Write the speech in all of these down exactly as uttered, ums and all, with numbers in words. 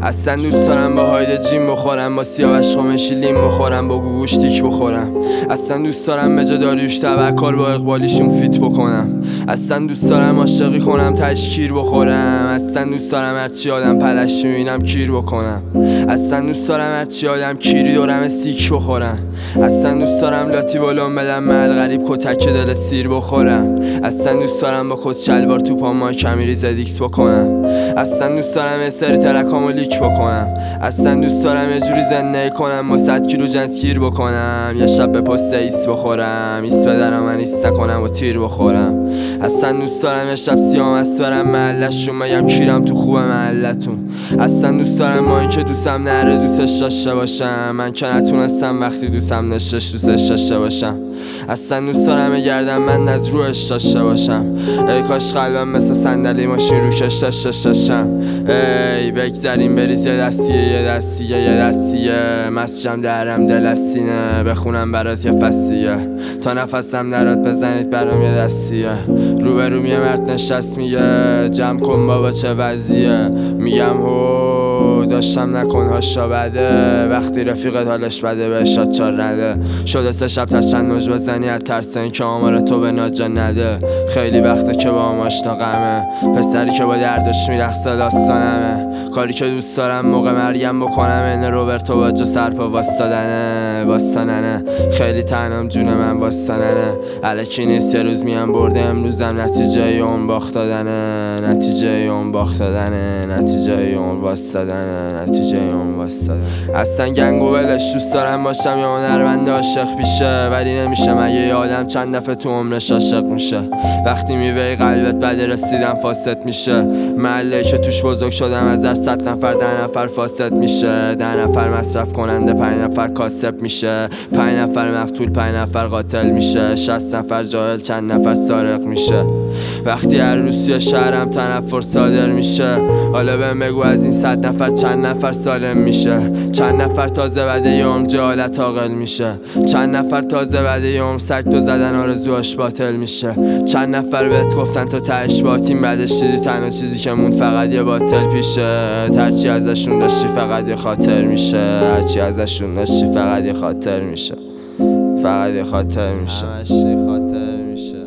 اصلا دوست دارم با هاید جیم بخورم، با سیاوش خمشی لیم بخورم، با گوگوش تیک بخورم. اصلا دوست دارم به جا داریوش تبکر با اقبالیشون فیت بکنم. اصلا دوست دارم عاشقی کنم تشکیر بخورم. اصلا دوست دارم هرچی آدم پلش میبینم کیر بکنم. اصلا دوست دارم هرچی آدم کیری دورم سیک بخورم. اصلا دوست دارم لاتی بالون بدم محل غریب کتک دل سیر بخورم. اصلا دوست دارم با کت شلوار تو پام ما کمیری زدیکس بکنم. اصلا دوست دارم یه سری ترکامو لیک بکنم. اصلا دوست دارم یه جوری زندگی کنم با صد کیلو جنس گیر بکنم. یه شب به پست ایس بخورم، ایس بدرم من ایس نکنم و تیر بخورم. اصلا دوست دارم یه شب سیامست برم محلشون بگم کیرم تو خوب محلتون. اصلا دوست دارم با اینکه دوستم نره دوستش داشته باشم، من که نتونستم وقتی دوستم نشش دوستش داشته باشم. اصلا دوست دارم گردم من از روش داشته باشم. ای کاش قلبم مثل صندلی ماشین رو کش داشتش داشتم. ای بگذاریم بریز یه دستیه یه دستیه یه دستیه مسجم درم دل از سینه بخونم برات یه فصیه تا نفسم درات بزنید برام یه دستیه. روبروم یه مرد نشست میگه جمع کن بابا چه وضعیه. میگم هو داشتم نکن هاشا بده وقتی رفیقت حالش بده بهشات چار نده. شده سه شب تا چند نوج بزنی از ترس این که آمار تو به ناجا نده. خیلی وقته که با هم آشنا غمه پسری که با دردش میرخصه داستانمه. کاری که دوست دارم موقع مریم بکنم این روبرتو باجا سرپا واستادنه واستاننه. خیلی تنم جون من واستاننه علکی نیست یه روز میام برده امروزم نتیجه اون باخت دادنه نتیجه اون باخت دادنه نتیجه اون واستادنه نتیجه اون واستادنه. اصلا گنگو ولش دوست دارم باشم یا هنرمند عاشق بیشه ولی نمیشه مگه یه آدم چند دفعه تو عمرش عاشق میشه. وقتی میوهی قلبت بده رسیدن فاسد میشه. محله که توش بزرگ شدم از در صد نفر ده نفر فاسد میشه. ده نفر مصرف کننده پنج نفر کاسب میشه. پنج نفر مقتول پنج نفر قاتل میشه. شصت نفر جاهل چند نفر سارق میشه. وقتی هر روز توی شهرم تنفر صادر میشه حالا بهم بگو از این صد نفر چند نفر سالم میشه. چند نفر تازه بعد یه عمر جهالت عاقل میشه. چند نفر تازه بعد یه عمر سگ تو زدن آرزوهاش باطل میشه. چند نفر بهت گفتن تو تهش باطیم بعدش دیدی تنها چیزی که موند فقط یه باطل پیشه. هرچی ازشون داشتی فقط یه خاطر میشه. هرچی ازشون داشتی فقط یه خاطر میشه. فقط یه خاطر میشه. همش یه خاطر میشه.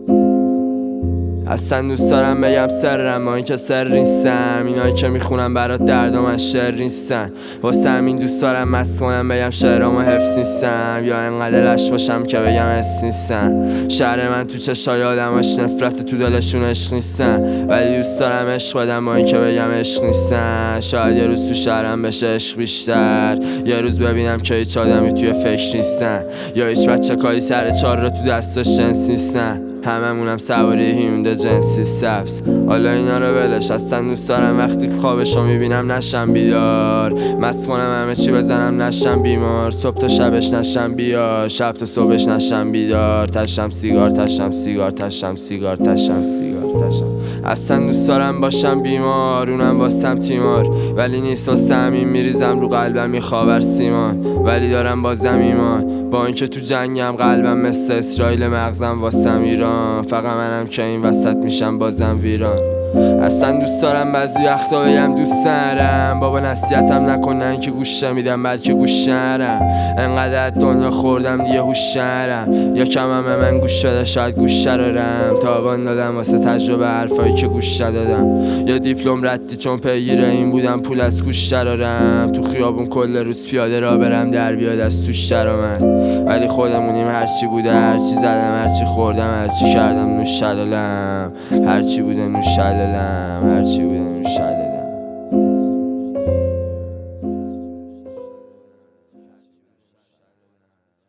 اصلا دوست دارم بگم سرم با این که سر نیستم. اینایی که میخونم برات درد من شعر نیستن. واسه همین دوست دارم مست کنم بگم شعرامو حفظ نیستم یا انقدر لش باشم که بگم حس نیستم. شهر من تو چشای آدماش نفرت تو دلشون عشق نیستن ولی دوست دارم عشق بدم با این که بگم عشق نیستن. شاید یه روز تو شهرم بشه عشق بیشتر. یه روز ببینم که هیچ آدمی توی فکر نیستن یا هیچ بچه کاری سر چهار رو تو دستش جنس نیستن. هممونم سواری هیونده جنسی سبز حالا اینا رو ولش. اصلا دوست دارم وقتی خوابشو میبینم نشم بیدار. مست کنم همه چی بزنم نشم بیمار. صبح تا شبش نشم بیار شب تا صبحش نشم بیدار. تشم سیگار تشم سیگار تشم سیگار تشم سیگار تشم. اصلا دوست دارم باشم بیمار اونم واسم تیمار ولی نیست واسه همین میریزم رو قلبم میخوابر سیمان ولی دارم بازم ایمان. با اینکه تو جنگم قلبم مثل اسرائیل مغزم واسم ایران. فقط منم که این وسط میشم بازم ویران. اصلا دوست دارم بعضی وقتا بگم دوست ندارم بابا نصیحتم نکنن که گوش نمیدم بلکه گوش نرم. انقدر دنیا خوردم دیگه هوش نرم. یا کمم به من گوش بده شاید گوش نرارم. تاوان دادم واسه تجربه حرفایی که گوش ندادم. یا دیپلم ردی چون پیگیر این بودم پول از گوش نرارم. تو خیابون کل روز پیاده را برم در بیاد از توش درآمد ولی خودمونیم هرچی بوده هرچی زدم هرچی خوردم هرچی کردم نوش شلالم. هرچی بوده نوش شلالم هرچی بوده نوش شلالم.